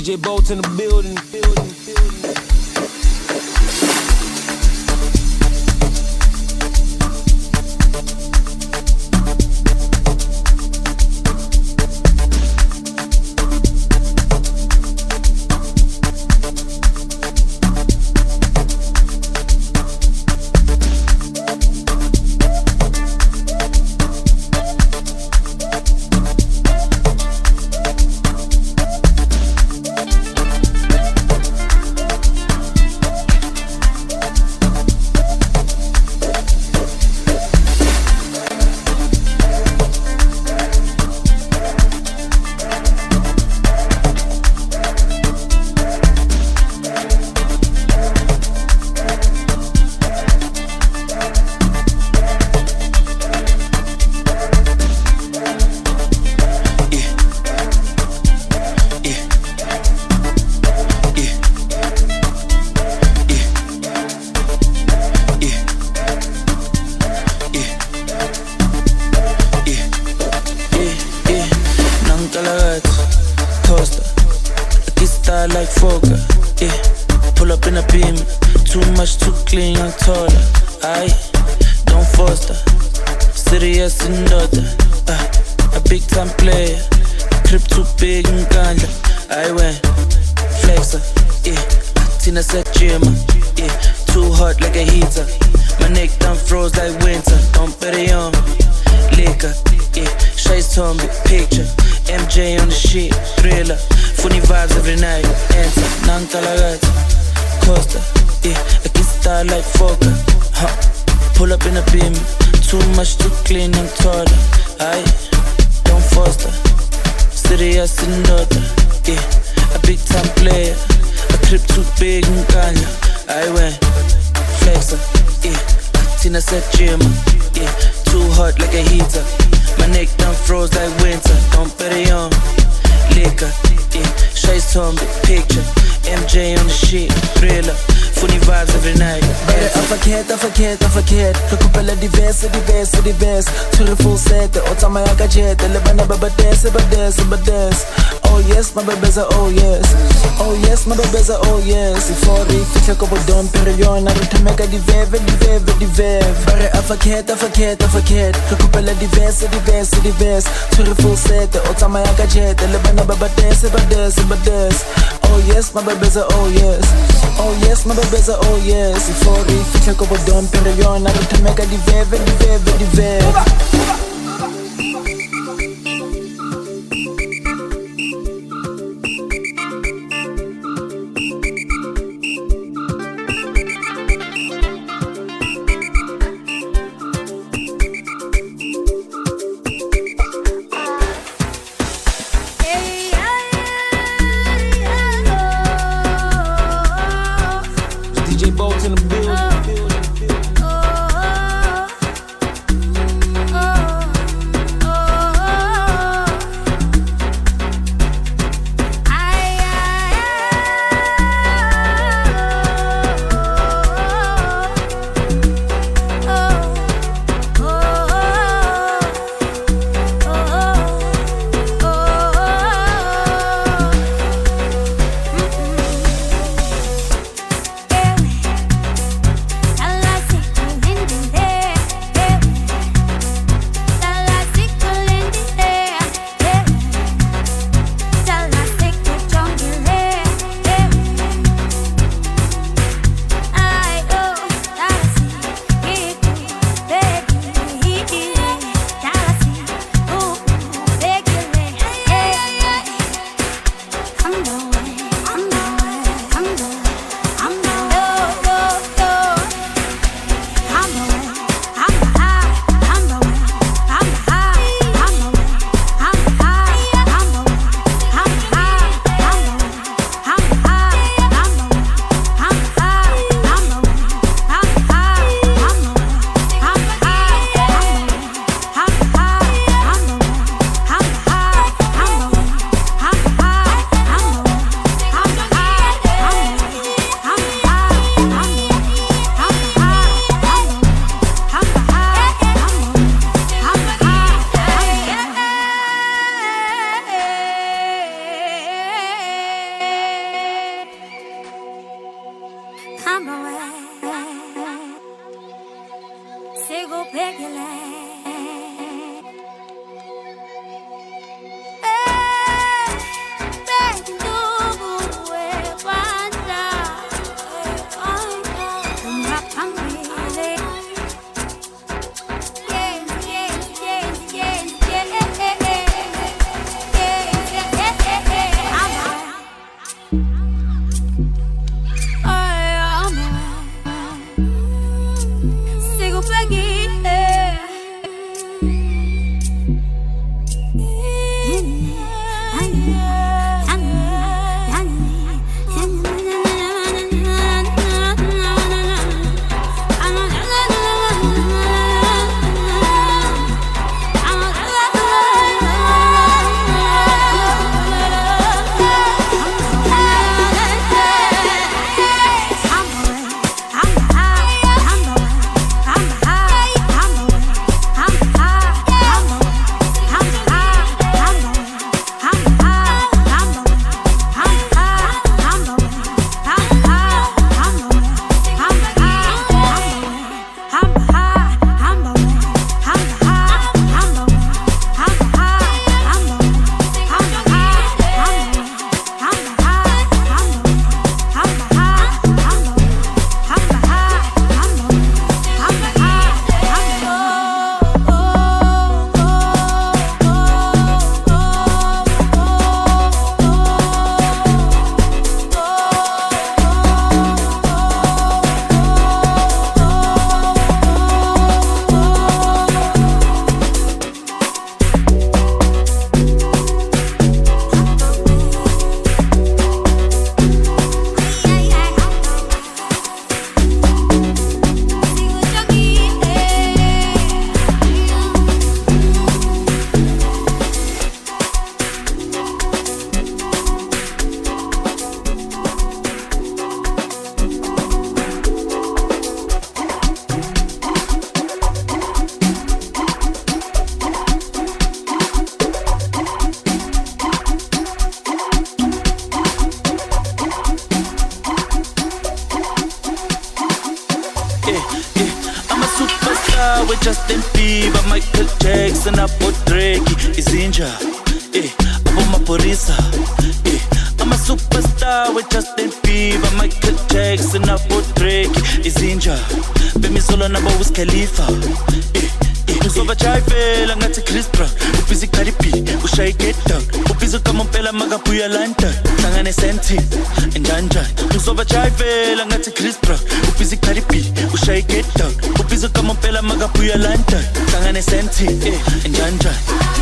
DJ Bolt in the building. Like Fokker, yeah. Pull up in a beam, too much, too clean, young taller. Aye, don't foster. Serious and daughter, a big time player. Crib too big and ganja. I went flexer, yeah. Tina said Jimmer, yeah. Too hot like a heater. My neck done froze like winter. Don't bet it on liquor, yeah. Shades told me picture. MJ on the shit, thriller. Funny vibes every night. Enter, nang talagat. Costa, yeah. I can style like Fokker, huh. Pull up in a beam, too much, too clean and taller. Aye, don't foster. Serious and daughter, yeah. A big time player. A crib too big and ganja. I went flexer, yeah. Tina said Jimmer, yeah. Too hot like a heater. My neck done froze like winter. Don't bet it on liquor, yeah. Shades told me picture. MJ on the shit, thriller. Funny vibes every night. I forget. Recupera diverse. To the full set, the otama ya kajete. Lebana baba dance. Oh yes, my baby's a oh yes. Oh yes, my baby's a oh yes. If for it, fix like a don period. I return make a divev. I forget. Recupera diverse. To the full set, the otama ya kajete. Lebana baba dance. Oh yes, my baby's a oh yes. Oh yes, my baby's a oh yes. If for it, fix like a don period. I return make a divev. DJ Bolt in the building. Justin Bieber, Michael Jackson, Apo Drake, Izinja, Apo Maporisa, I'm a superstar with Justin Bieber, Michael Jackson, Apo Drake, Izinja, Bemi Solo Naba Wiz Khalifa, Uzova Chayfela ngathi Chris Brown, ubhizi Cardi B, ushaye get down, ubhizi kamompela makabuya London, hlangane senti, endanjani. Uzova Chayfela ngathi Chris Brown, ubhizi Cardi B, ushaye get down, ubhizi kamompela makabuya London, hlangane senti, endanjani.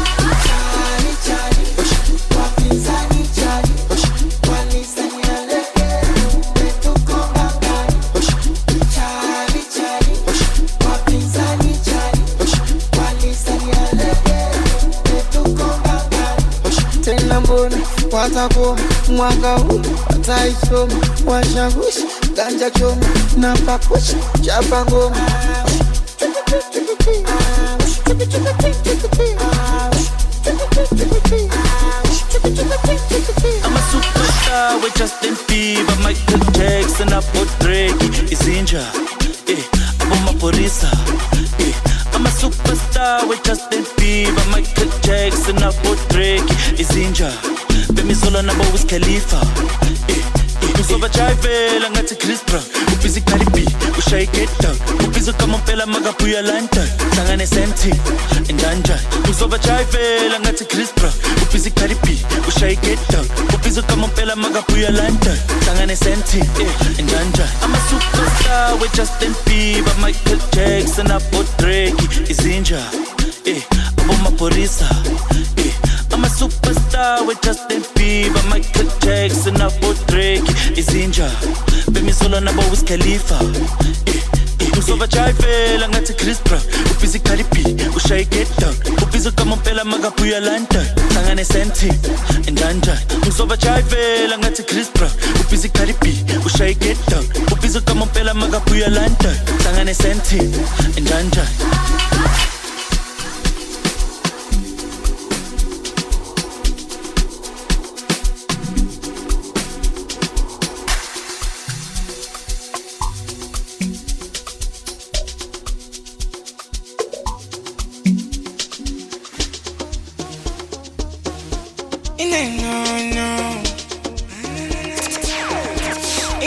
Watako mwaka huu wataisoma, washagushi ganja choma na pakushi chapa ngoma. I'm a superstar with Justin Bieber, Michael Jackson, Apo Drake, Izinja, Apo Maporisa. I'm a superstar with Justin Bieber, Michael Jackson, Apo Drake, Izinja, Bemi Solo Naba Wiz Khalifa. Uzova Chayfela ngathi Chris Brown, ubhizi Cardi B, ushaye get down, ubhizi kamompela makabuya London, hlangane senti, endanjani. Uzova Chayfela ngathi Chris Brown, ubhizi Cardi B, ushaye get down, ubhizi kamompela makabuya London, hlangane senti, endanjani. I'm a superstar with Justin Bieber, Michael Jackson, Apo Drake, Izinja, Apo Maporisa. I'm a superstar with Justin Bieber, Michael Jackson, Apo Drake, Izinja, Bemi Solo Naba Wiz Khalifa. Uzova Chayfela ngathi Chris Brown, ubhizi Cardi B, ushaye get down, ubhizi kamompela makabuya London, hlangane senti, endanjani. Uzova Chayfela ngathi Chris Brown, ubhizi Cardi B, ushaye get down, ubhizi kamompela makabuya London, hlangane senti, endanjani.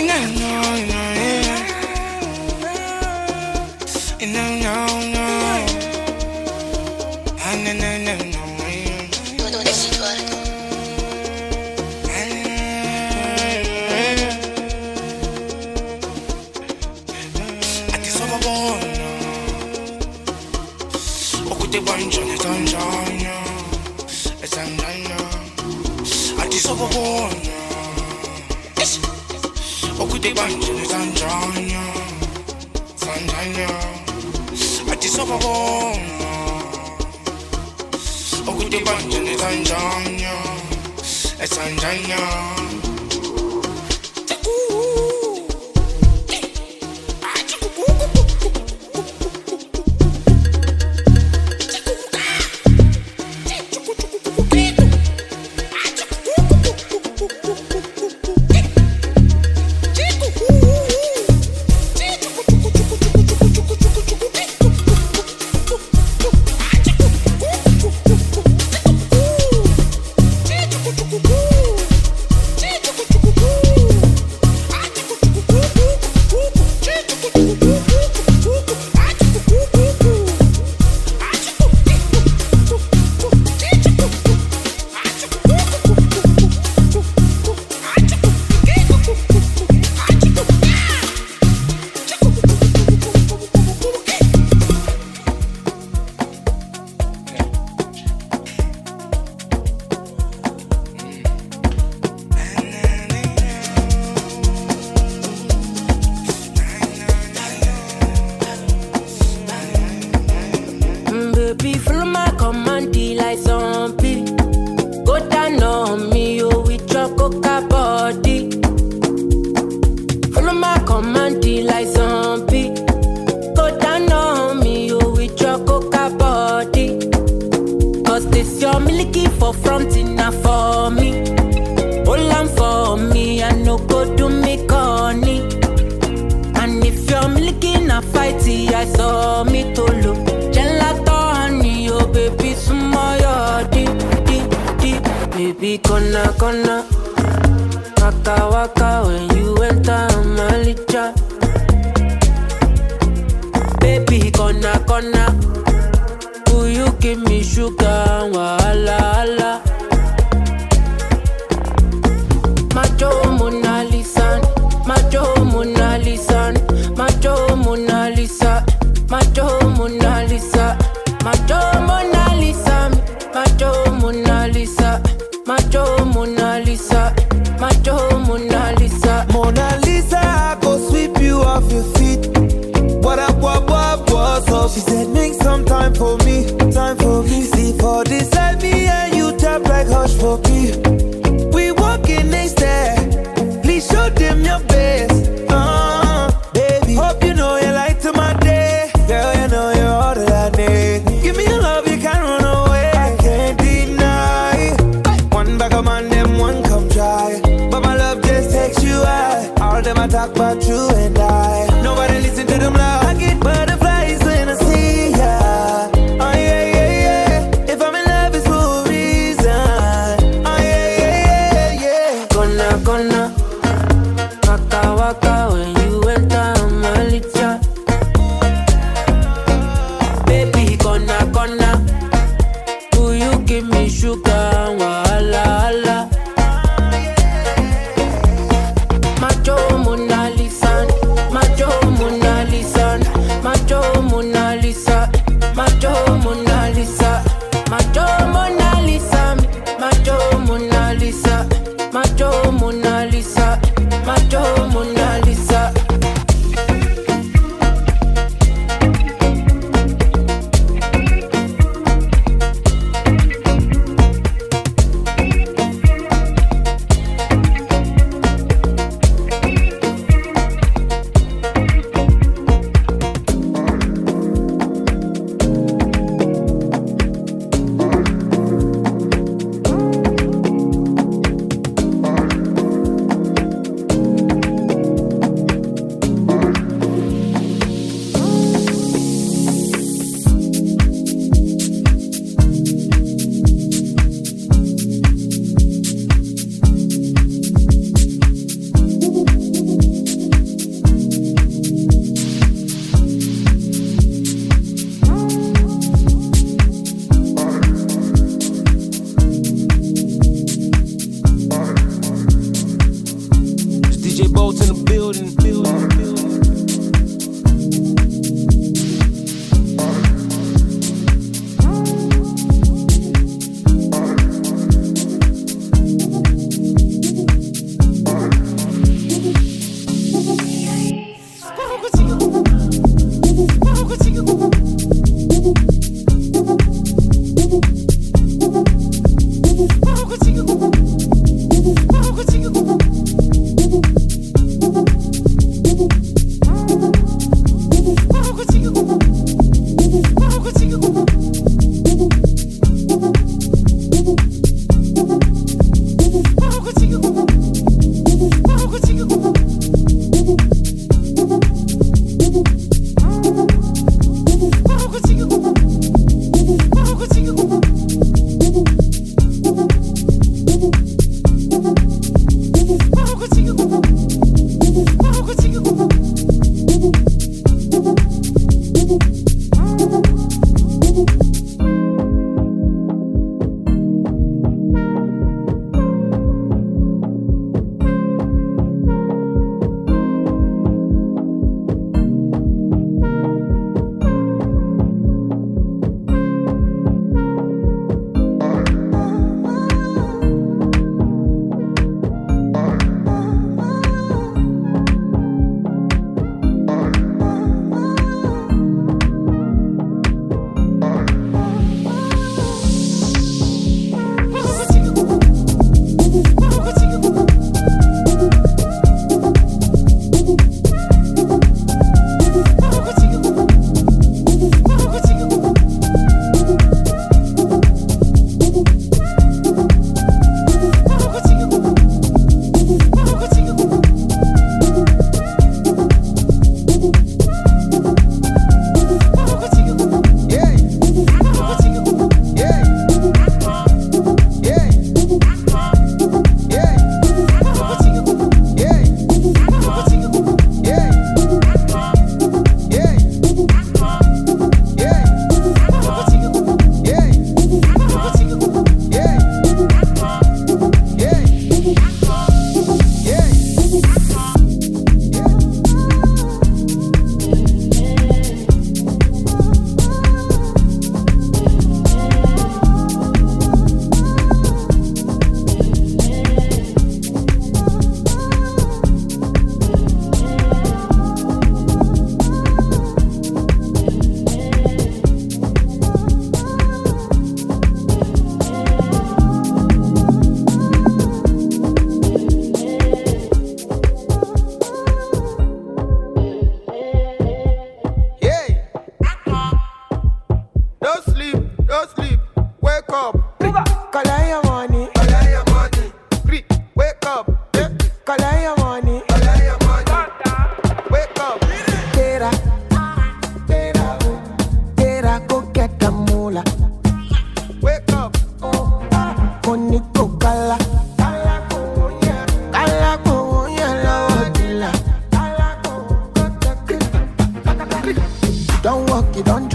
Mona Lisa,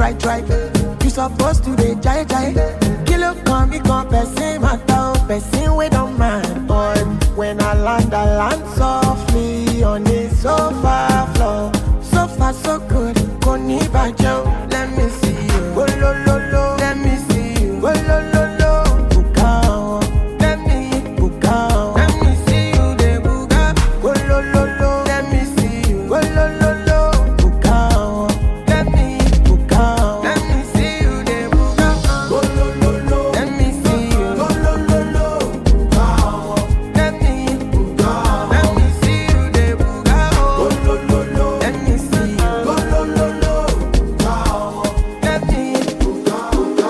try. You supposed to be jai. Kilo come, me come, person matter, person we don't mind, boy. When I land softly on the sofa floor. So far so good, Koni Bajo. Let me see you, oh lo lo lo. Let me see you, oh lo lo lo. Bukao, let me bukao. Let me see you, de buga, oh lo lo lo. Let me see you, oh lo lo lo. Bukao, let me bukao. Let me see you, de buga, oh lo lo lo. Let me see you, oh lo lo lo. Bukao, let me bukao. Let me see you, de buga, oh lo lo lo. Let me see you, oh lo lo lo. Bukao, let me bukao.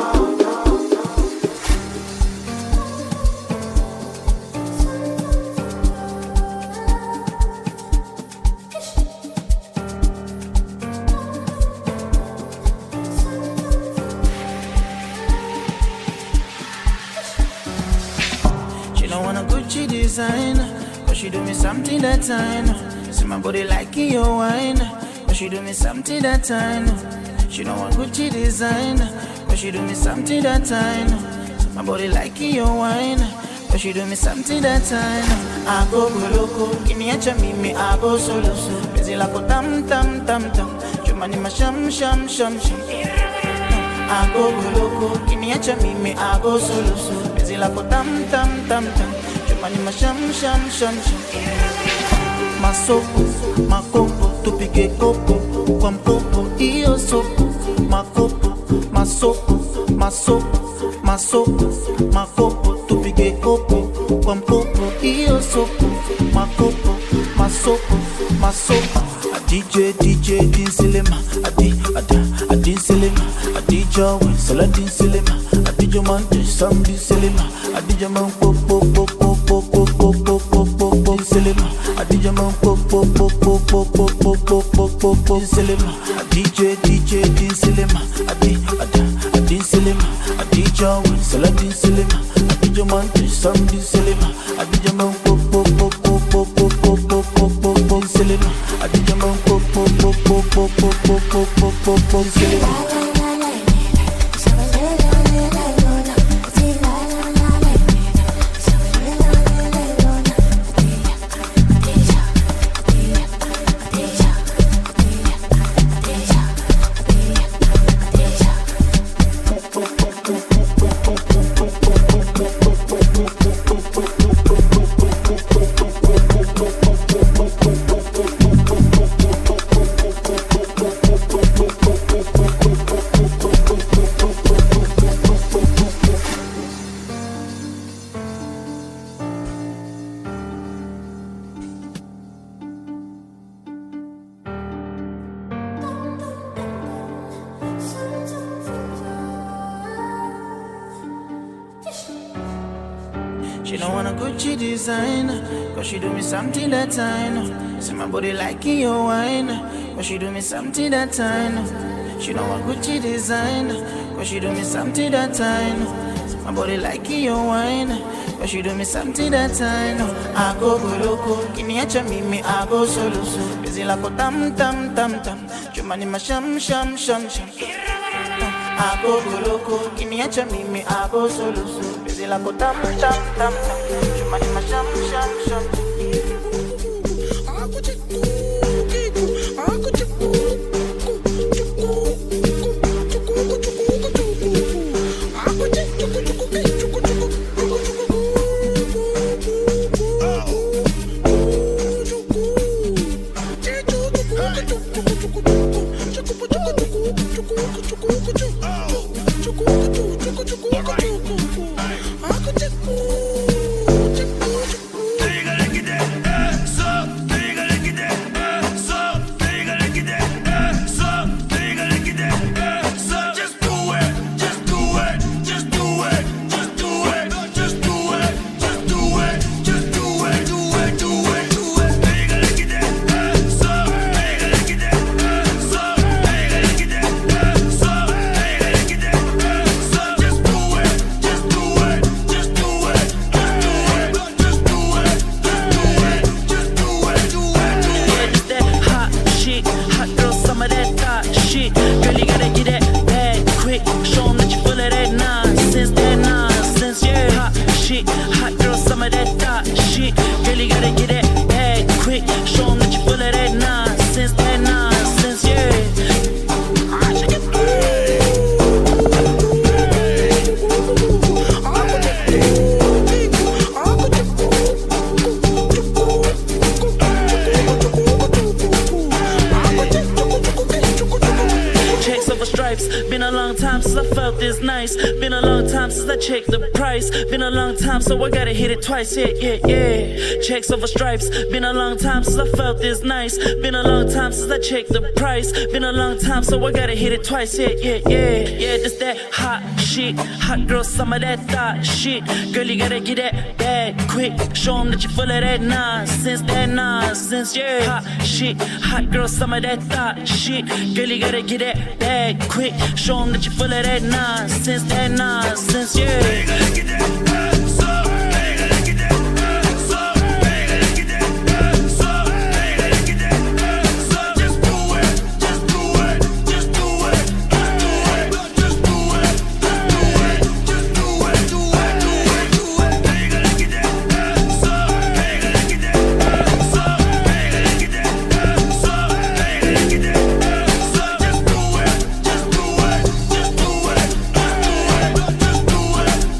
She don't want a Gucci designer, but she do me something that I know. See my body like your wine, but she do me something that I know. She don't want Gucci designer, but she do me something that I know. See my body like your wine, but she do me something that I know. I go loco, kiniacha mimi, I go solo. Busy like a tam. Chumani ma sham. I go loco, kiniacha mimi, I go solo. Busy like a tam. Chumani ma sham. Masoko, makopo, tupige kopo, kwa mkopo, iyo soko. Makopo, masoko, makopo, tupige kopo, kwa mkopo, iyo soko. Makopo, masoko. A DJ Dinsilema, a Dinsilema, a DJ Sala Dinsilema, a DJ Monte, Sam Dinsilema, a DJ Man Popo, Dinsilema, a DJ Man Popo, Dinsilema, a DJ Dinsilema, a Dinsilema, a DJ Sala Dinsilema, a DJ Monte, Sam Dinsilema, a DJ Man Popo, Dinsilema, a DJ Man Popo, Dinsilema. She don't want a Gucci designer, cause she do me something that I know. See my body like your wine, but she do me something that I know. She don't want Gucci designer, cause she do me something that I know. See my body like your wine, but she do me something that I know. I go loco, kiniacha mimi, I go solo. Busy like a tam. Chumani ma sham. I go loco, kiniacha mimi, I go solo. Busy like a tam. Chumani ma sham. Been a long time since I felt this nice. Been a long time since I checked the price. Been a long time, so I gotta hit it twice. Yeah. Checks over stripes. Been a long time since I felt this nice. Been a long time since I checked the price. Been a long time, so I gotta hit it twice. Yeah. This that hot shit. Hot girl, some of that thought shit. Girl, you gotta get that bag quick. Show 'em that you full of that nonsense. Yeah. Hot shit. Hot girl, some of that thought shit. Girl, you gotta get that bag quick. Show 'em that you full of that nonsense. Yeah. They gotta get that so they gotta get that so they gotta get that so they gotta get that so just do it, just do it, just do it, just do it, just do it, just do it, just do it, do it, do it, do it. They gotta get that so they gotta get that so they gotta get that so they gotta get that so just do it, just do it, just do it, just do it, just do it.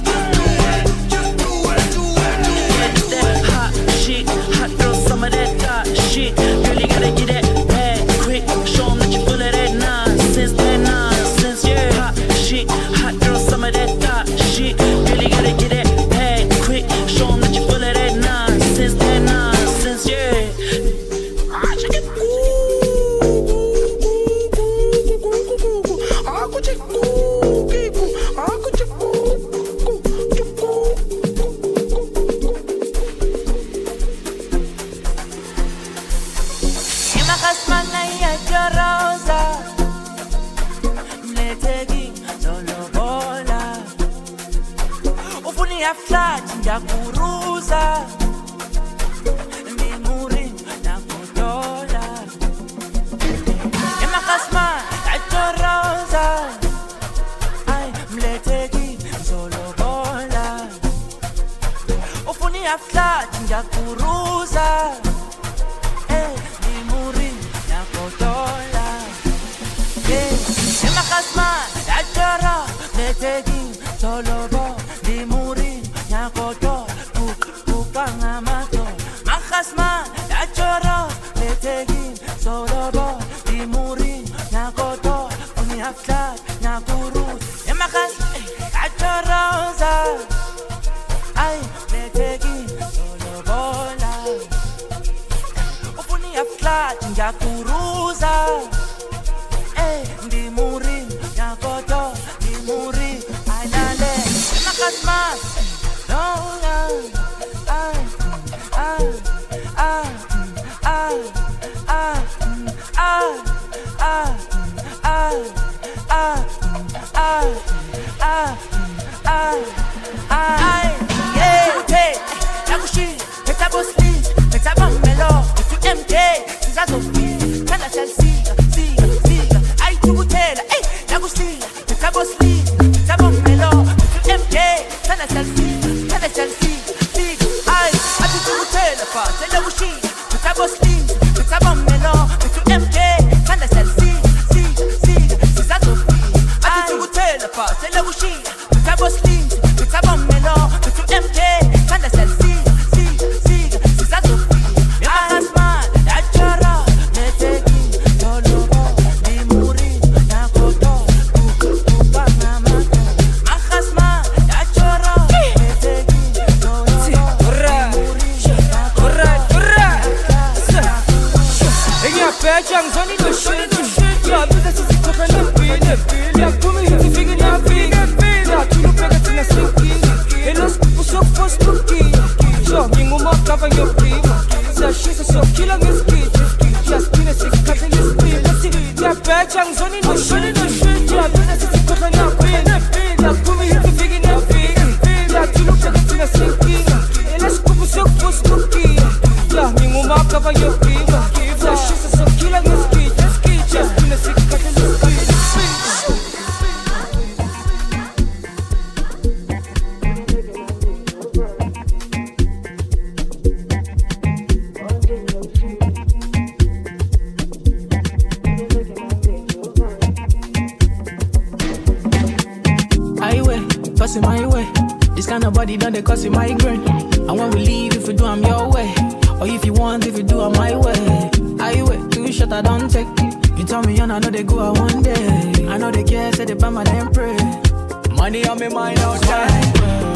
You tell me, and I know they go out one day. I know they care, say they buy my damn pray. Money on me mind outside.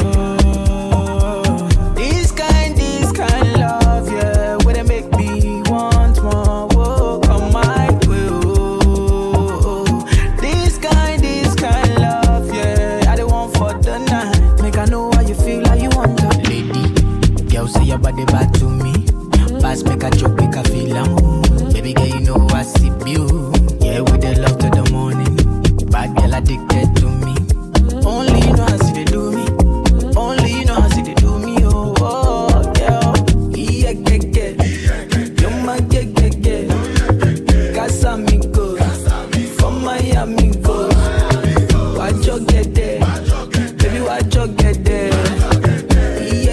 This kind love, yeah, where they make me want more. Whoa, come my way. Oh. This kind love, yeah, I don't want for the night. Make I know how you feel, how you want to. Lady, girl, say your body bad to me. Pass, make a joke, make a feel baby girl, you know I see you. Yeah, with the love to the morning. Bad girl addicted to me. Only you know how see they do me. Only you know how see they do me. Oh, oh, girl. Yeah, yeah. You're my yeah. Casamigos. From Miami, go. Watch you get there. Baby, watch you get there. Yeah.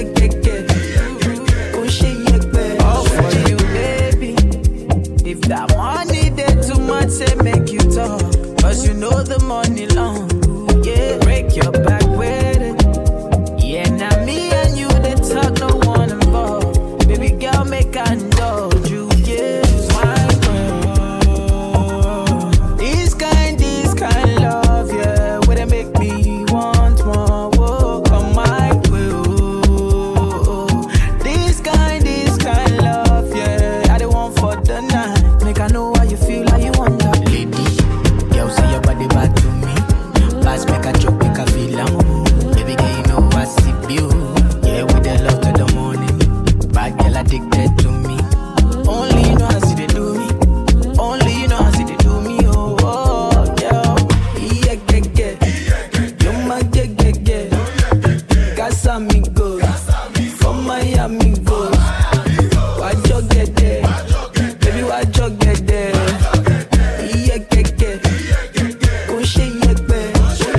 If that money there too much, say make you talk. Cause you know the money long. Yeah, break your back with it. Yeah, now me and you, they talk, no one involved. Baby girl, make I indulge you. Yeah, my girl. This kind love, yeah, where they make me want more. Whoa, come my way. This kind love, yeah, I don't want for the night. Make I know how you feel, how you want that. Lady, girl, say your body bad to me. Pass, make a joke, make a feel baby girl, you know I see you. Yeah, with the love to the morning. Bad girl addicted to me. Only you know how see they do me. Only you know how see they do me. Oh, oh, girl. Yeah. You're my yeah. Casamigos. From Miami, go. Watch you get there. Baby, watch you get there. Yeah. Push it, yeah, baby.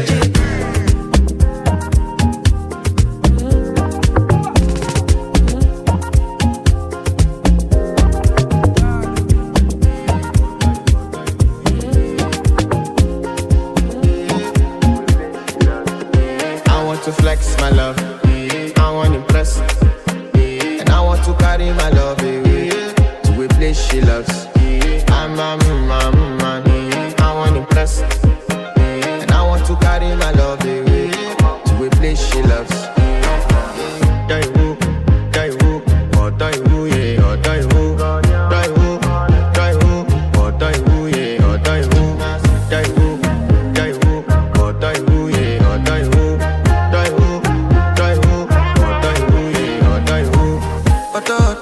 I want to flex my love. I want to impress. And I want to carry my love away to a place she loves. I'm a man. I want to impress. And I want to carry my love away to a place she loves. Die who, or die who, yeah, or die who. Die who, or die who, yeah, or die who. Die who, or die who, yeah, or die who. Die who, or die who, yeah, or die who. Or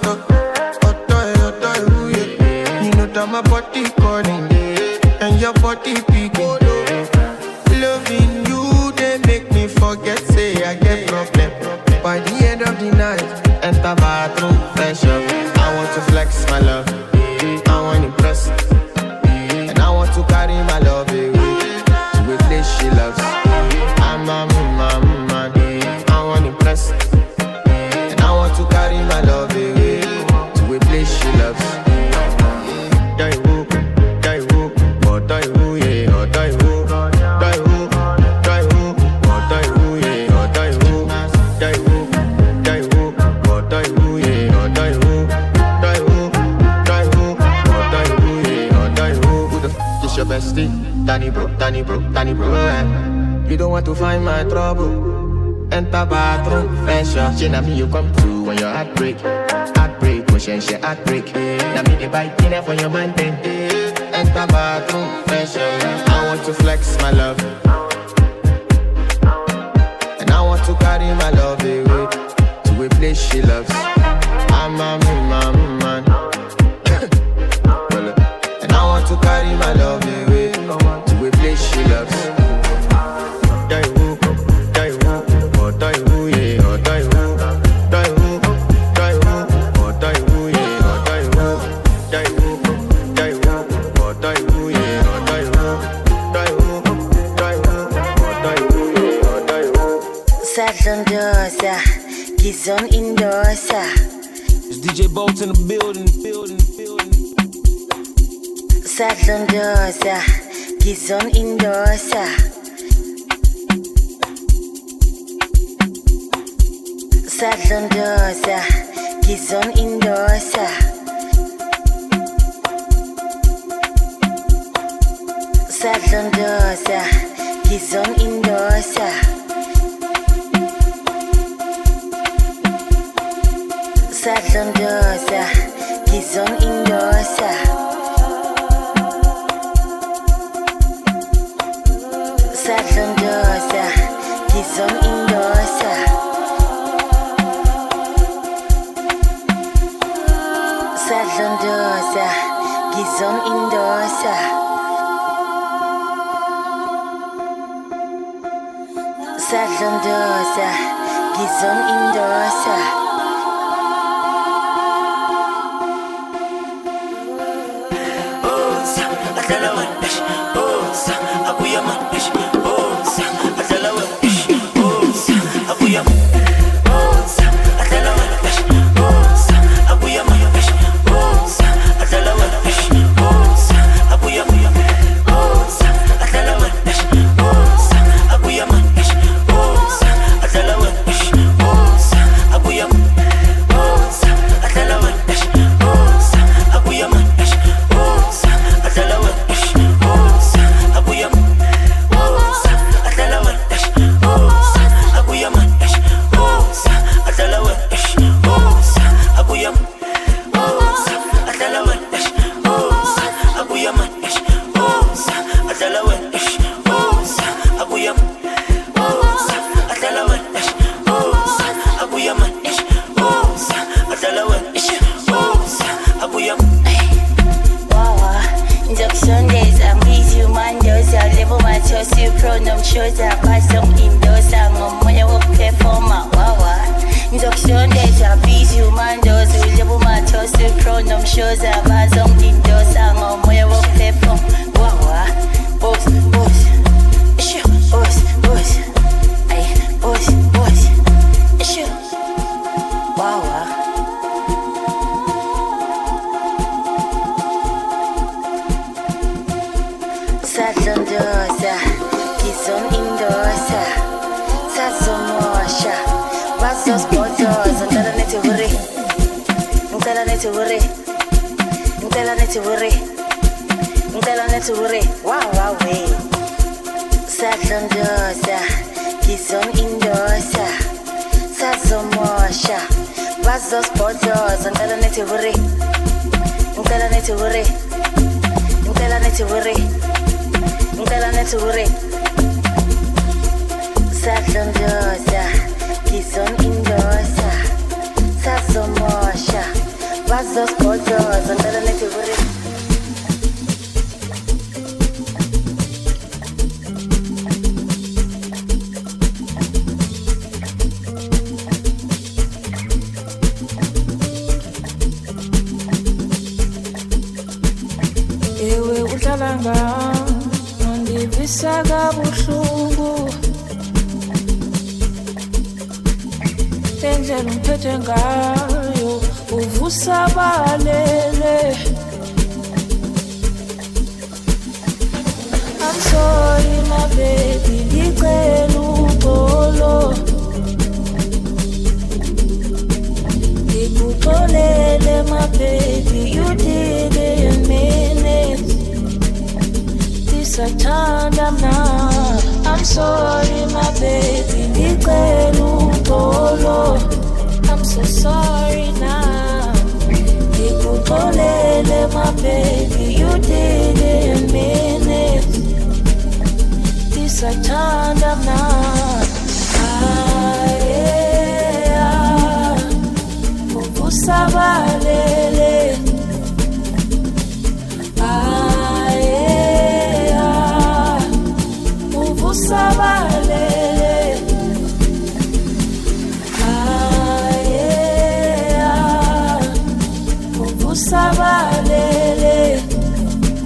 die who, yeah. You know that my body calling, and your body picking. Loving you, they make me forget, say I get problem. By the end of the night, enter bathroom, fresh up. I want to flex my love, I want to impress. And I want to carry my love away to a place she loves. I'm a man, I want to impress. And I want to carry my love away to a place she loves. Die who, or die who, yeah, or die who. Die who, or die who, yeah, or die who. Die who, or die who, yeah, or die who. Die who, or die who, yeah, or die who. Who the f*** is your bestie? Danny bro, You don't want to find my trouble. Enter bathroom, fresh up. She na me you come through when your heartbreak, motion she heartbreak. Na me the bite in for your man then. Enter bathroom, fresh up. I want to flex my love, and I want to carry my love away to a place she loves. I'm a man. And I want to carry my love away to a place she loves. Die who, or die who, yeah, or die who. Die who, or die who, yeah, or die who. Die who, or die who, yeah, or die who. Die who, or die who, yeah, or die who. Sadlandosa, Gizon Indosa. It's DJ Bolt in the building. Sadlandosa, Gizon Indosa. Sadlandosa, Gizon Indosa. Sadlondosa, Gizon Indosa. Sadlondosa, Gizon Indosa. Sadlondosa, Gizon Indosa. Sadlondosa, Gizon Indosa. Sadlondosa, Gizon Indosa. Sadlondosa, Gizon Indosa. Sazomosha, Vazos Botos, and tell it to worry. And tell it to worry. And tell it to worry. And tell it to worry. Wow, wow, way. Sadlondosa, Gizon Indosa. Sazomosha, Vazos Botos, and tell it to worry. And tell it to worry. And tell it to worry. Ngicela nethi ure Sadlondosa, Gizon Indosa. Sazomosha, Vazosbotoza. Ngicela nethi ure ewe uhlala ngami ngivisa kabuhlungu indlela ungiphethe ngayo uvusa balele. I'm sorry my baby, ngicela uxolo ngikuxolele my baby, you didn't mean it. Sathanda mna, I'm sorry my baby, ngicela uxolo. I'm so sorry now. Ngikuxolele my baby, you didn't mean it. Sathanda mna. Uvusabalele. Sabalele, uvusabalele,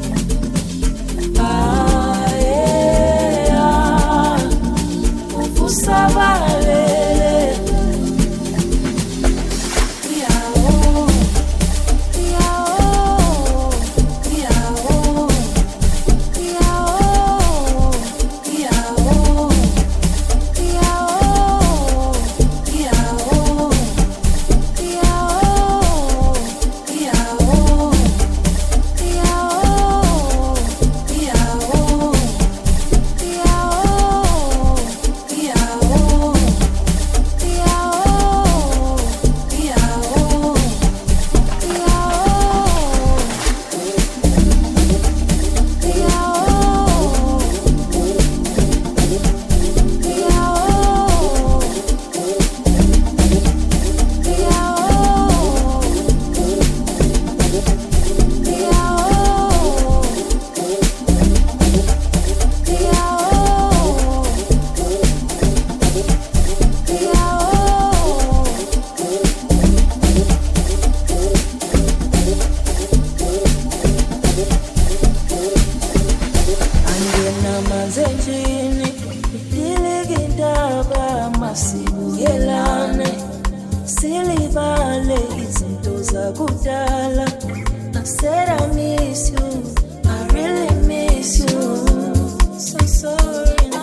kudala. I said I miss you, I really miss you. So sorry.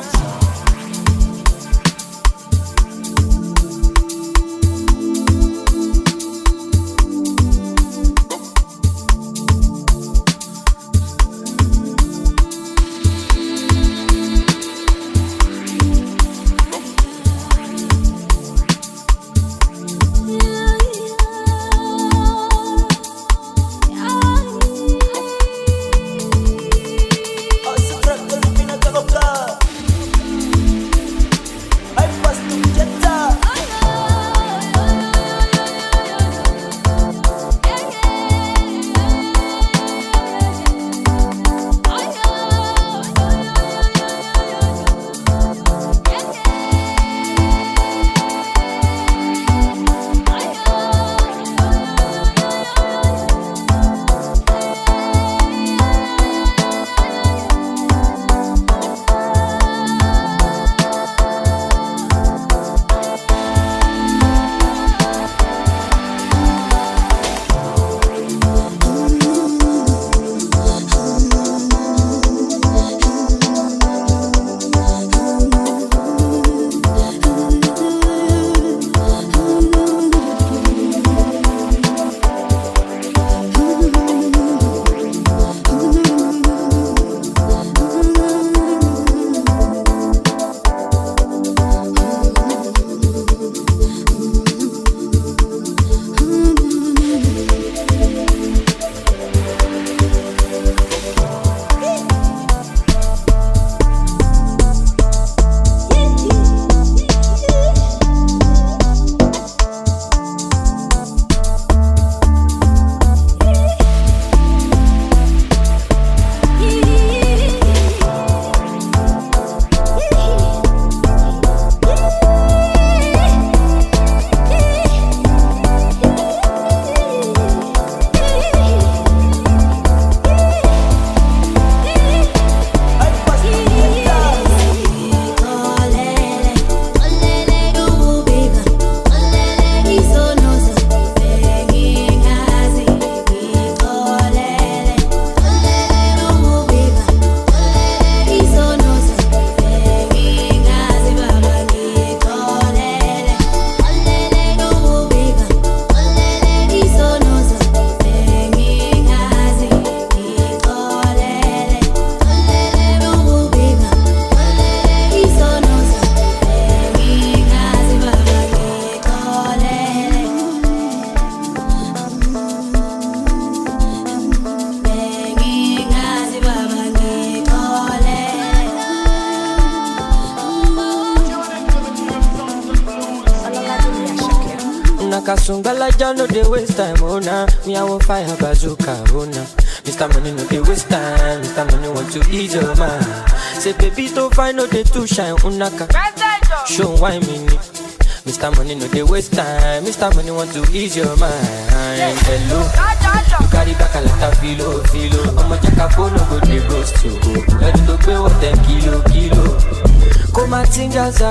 Kasungala no dey waste time, oh nah. Me I want fire bazooka, oh nah. Mr. Money no dey waste time, Mr. Money want to ease your mind. Say baby don't find no dey too shine, unaka. Show why me ni. Mr. Money no dey waste time, Mr. Money want to ease your mind. Hello, you carry back a lot of filo. I'ma check a phone, no go dey ghost you. Let it go what 10 kilo. Kumatingaza,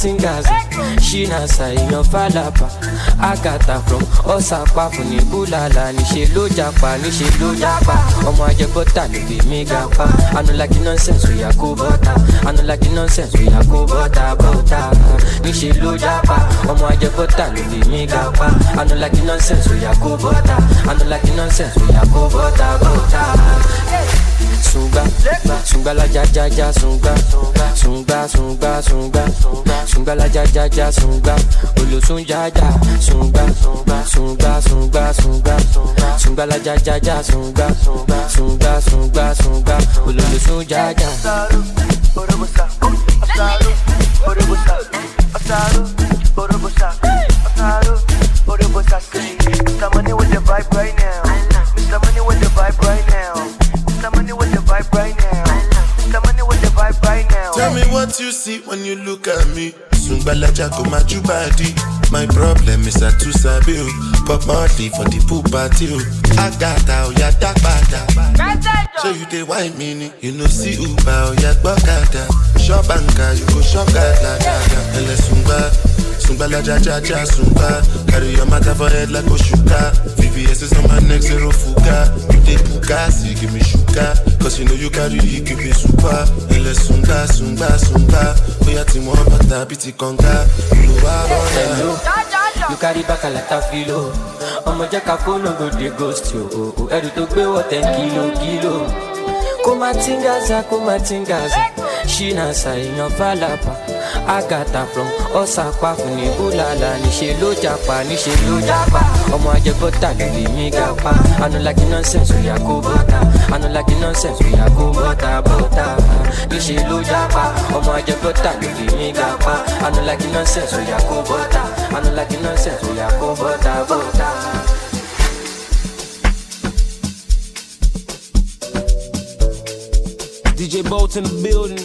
Shina sa inyo falapa. Agata from Osapa funi bulala. Nishe lo japa. Omo aje bota no be me gapa. I no like the nonsense we a go bota. Bota. Nishe lo japa. Omo aje bota no be me gapa. I no like the nonsense we a go bota. Sunga la ja sunga la ja sunga olo sunga sunga la ja sunga olo sunga Mr. Money with the vibe right now. Mr. Money with the vibe right now. Mr. Money with the vibe right now. Mr. Money with the vibe right now. Tell me what you see when you look at me. Sungbala Jaco Majubadi. My problem is I too sabi. Pop Marley for the pool party. I got out, ya dark bada. So you dey wine meaning. You know see Uba or ya Bogada. Shop banka, you go shop gada. Ele Sungba. Sungbala jaja sumba. Carry your matter for head like Oshuka. VVS is on my neck, zero fuka. You dey puka, see give me shuka. Cause you know you carry it, give me super. Ele sunga. Oya ti mo bata biti konga. You carry back a lot of filo. I'ma check a phone, no go dey ghost you. Edu to pay what 10 kilo. Kumatingaza. Shina sa inyo falapa. Agata from Osaka funi ulala. Nishe lo japa. Omo aje bota lili mi gapa. I no like nonsense we a go bota. Nishe lo japa. Omo aje bota lili mi gapa. I no like nonsense we a go bota. DJ Bolt in the building.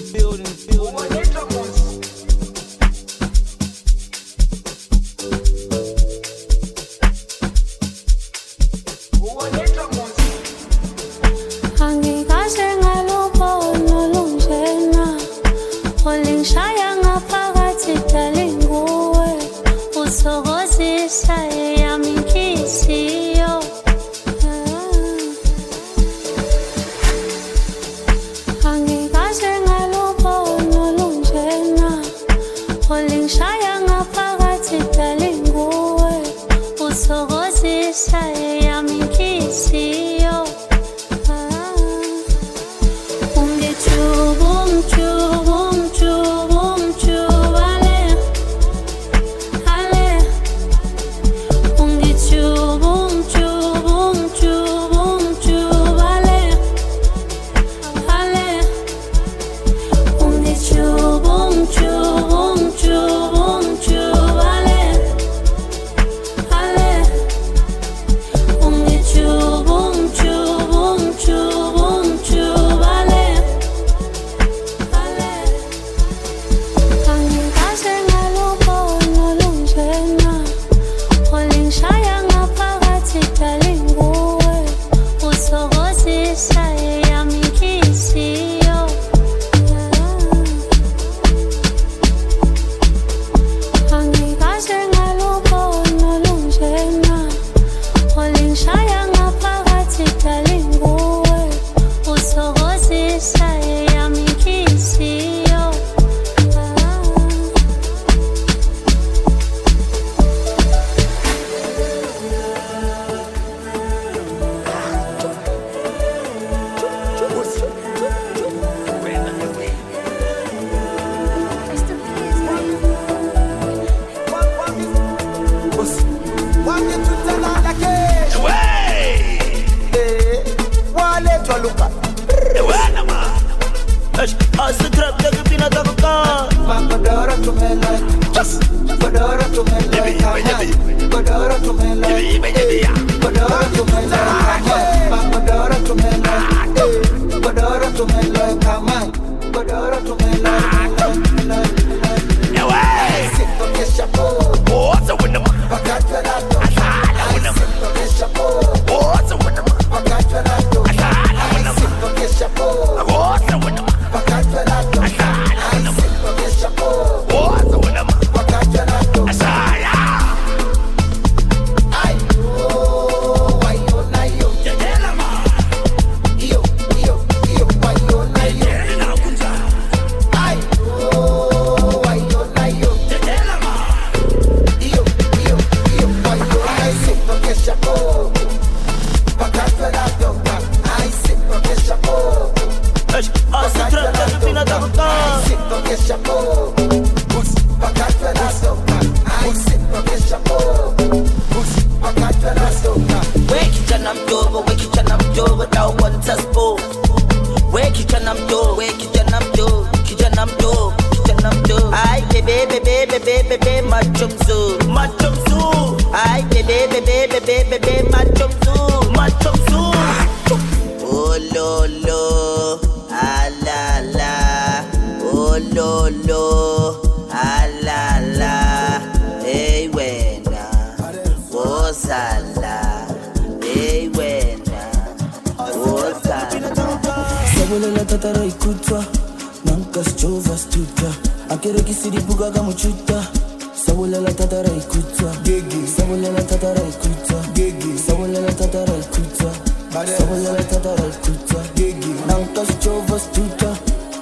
Sabulela tatara ikuta, gigi. Sabulela tatara ikuta, gigi. Sabulela tatara ikuta, sabulela tatara ikuta, gigi. Now touch Jehovah's tutor.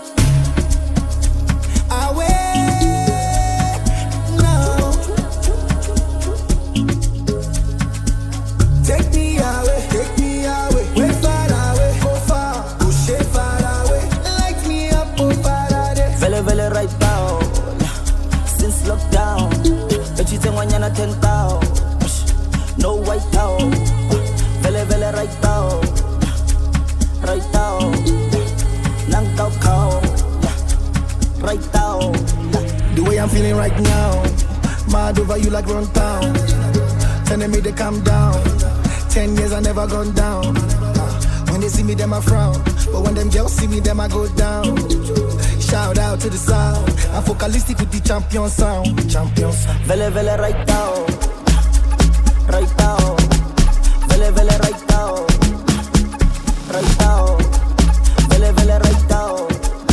Right down, since lockdown, but you think when you're not 10,000, no white out, vele right down, lang cow, right down. The way I'm feeling right now, mad over you like run town, telling me to calm down. 10 years I never gone down. When they see me, them I frown, but when them girls see me, them I go down. Shout out to the sound. I'm focalistic with the champion sound. Vele right down, vele right down, vele right down,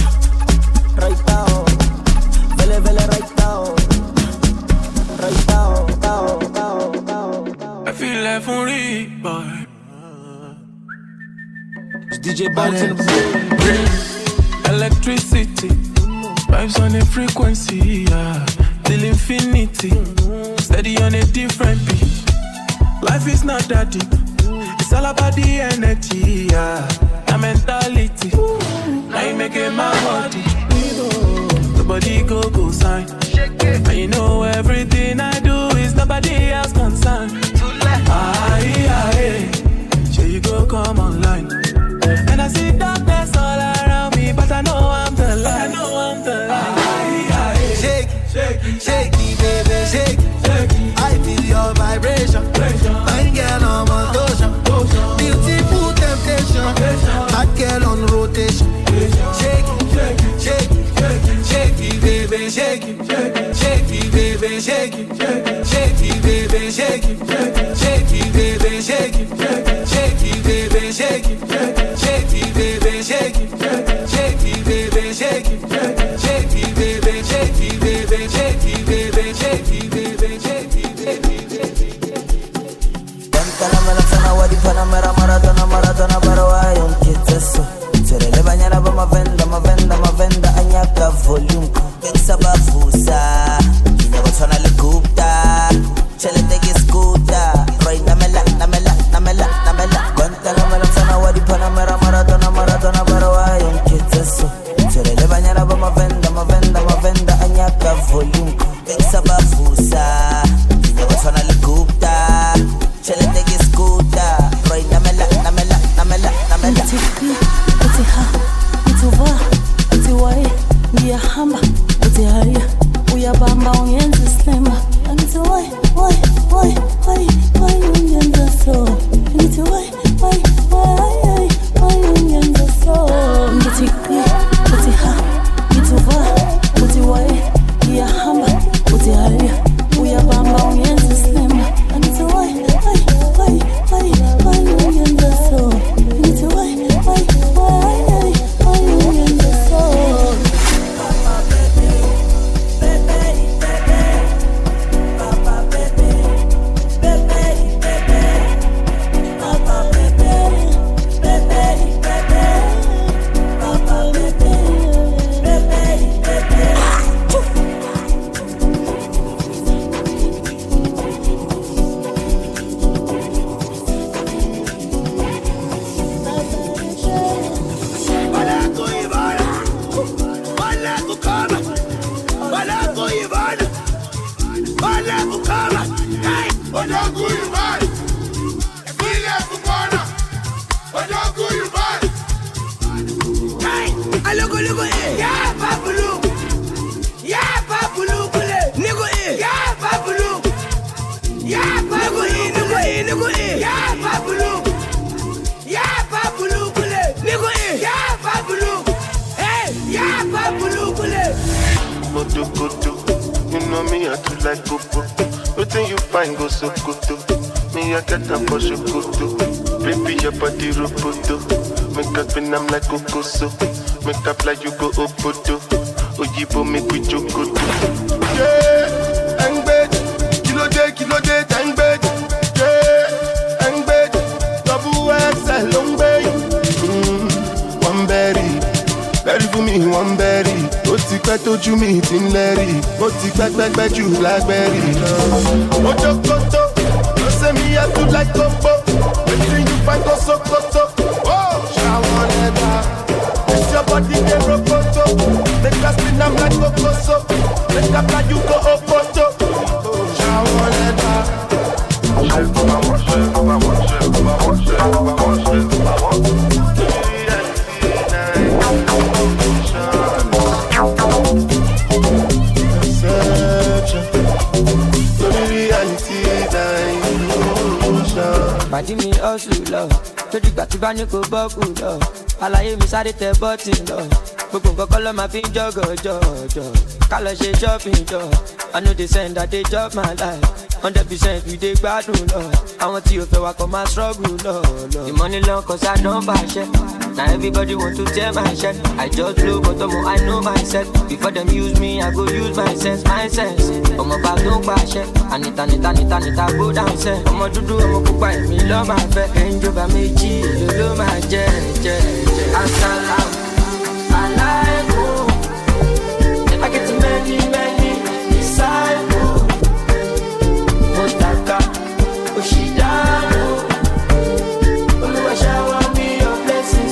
vele right down. I feel like for boy. It's DJ Bolton. Electricity, vibes on a frequency, yeah. Till infinity, steady on a different beat. Life is not that deep, it's all about the energy, yeah. The mentality, now you making my body. The body go sign. And you know everything I do is nobody else concerned. Aye, sure you go come online. And I see darkness all around me, but I know I'm the light. Shake it, baby, shake it. I feel your vibration. Fine girl on motion. Beautiful temptation. Hot girl on rotation. Shake it, baby, shake it. Shake it, baby, shake it. Shake it, baby, shake it. Shake it, baby, shake it. Shake it, baby, shake it. Shake it, baby, shake it. Shake it, baby, shake it. Shake it, baby, shake it, baby, shake it, baby, shake it, baby, shake it, baby. Panamera sana wadi Panamera Maradona barawa yon kiteso. Terele banyana ba mavenda anyaka volume. Bensa bafusa, kinya batona le kupta. Chele tege skuta, right namela. Panamera sana wadi Panamera Maradona barawa yon kiteso. Terele banyana ba mavenda anyaka volume. Bensa bafusa, kinya batona le kupta. Chele tege skuta, right namela. Uti ha, utuva, uti wai, ngia hamba, uti haya, uyabamba unyenzi sema. Uti wai, unyenza so. Uti wai, unyenza so. Uti ha, utuva, uti wai, ngia hamba, uti haya, uyabamba unyenzi sema. Uti wai, unyenza so. Uti wai, unyenza so. You know me, I do like go-go. Nothing you find go so good. Me, I get up for shukutu. Baby, your body roboto. Make up when I'm like Kokoso. Make up like you go Obodo. Oyibo make we joke. Yeah, and berry. Berry for me, one berry. Ó ti pẹ́ tójú mi ti ń lẹ́rì. Ó ti pẹ́ jù blackberry. Ojo koto, no say me I do like Coco. Wetin you find go Sokoto? Oh, shower leather. It's your body get roboto. Make us spin am like Cocoso. Make up like you go Opoto. Oh, shower leather. Bàdí mi hustle lọ, lójú gbà tí bá ní kò bọ́ọ̀kù lọ. Àlàyé mi sáré tẹ bọ́tì lọ, gbogbo nǹkan kọ́ ló máa fi ń jọ̀gọ̀jọ̀. Ká lọ ṣe shopping jọ, I know they send that they chop my life. 100% we dey gbádùn lọ, àwọn tí o fẹ́ wa kọ́ máa struggle lọ. The money long cause I don't fashion. Now everybody want to tear my shirt. I just blow but I know myself. Before them use me, I go use my sense. Ọmọ bá tó ń pàṣẹ. Anita go down sẹ́. Ọmọ dúdú ọmọ pupa èmi lọ́ máa fẹ́. Ẹnjọba méjì èlò ló máa jẹ́. Asalaam alaikum. I get many disciples. Motaka Oshidano. Olúwa shower me your blessings.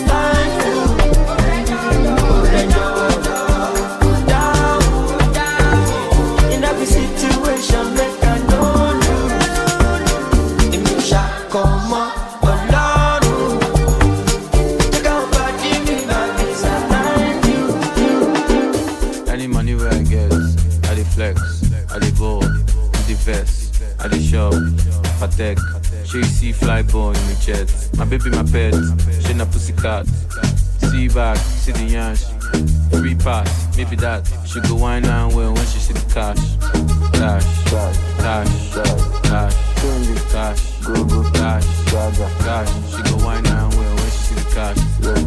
I dey shop, Patek, she see fly ball in the jet. My baby, my pet, she na pussycat. See back, see the yansh, free pass, maybe that. She go wine and well when she see the cash. Cash, go, cash. She go wine and well when she see the cash.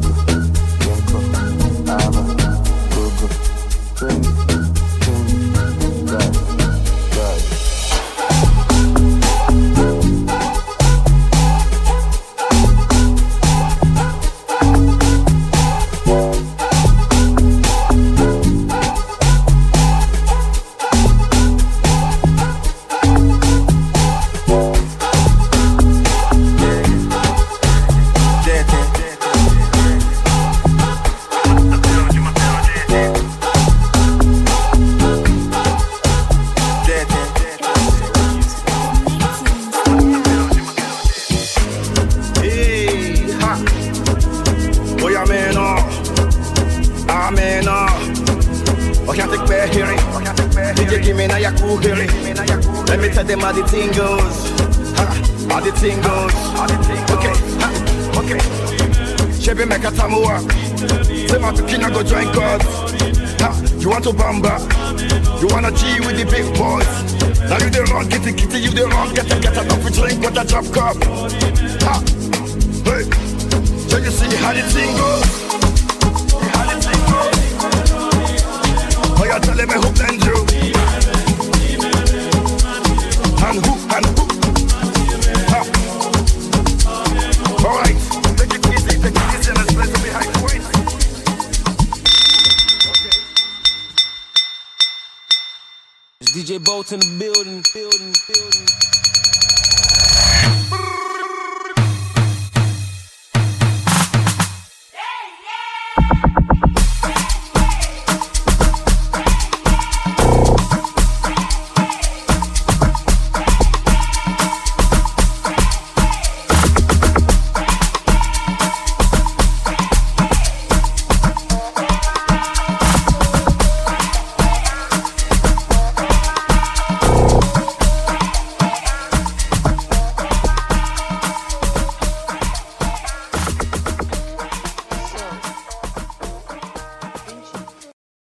You want to bamba? You wanna G with the big boys? Now you the wrong, get it, you the wrong, get enough to drink with a drop cup. Ha! Hey! So you see how the thing goes? Oh, you're telling me who blends you? And who? Ha! Alright, take it easy, and let's play some behind points. DJ Bolt in the building.